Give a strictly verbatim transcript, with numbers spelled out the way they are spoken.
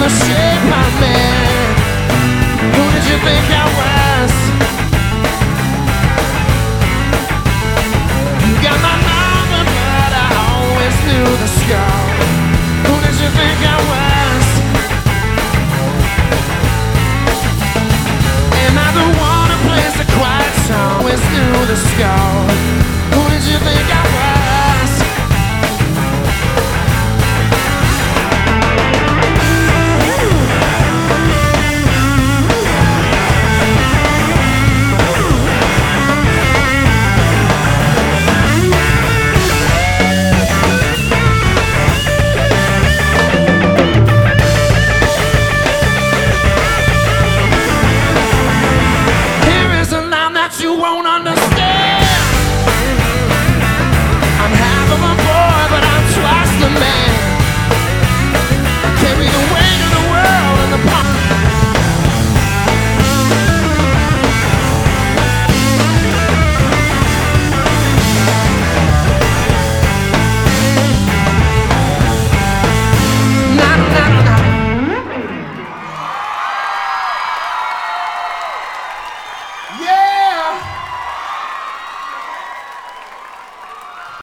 shape I'm in. Who did you think I was? You got my number, but I always knew the score. Who did you think I was? Am I the one who plays the quiet song? Always knew the score. Who did you think I was? You won't understand. I'm half of a boy, but I'm twice the man. Carry the weight of the world in the palm. Na na na na. Yeah.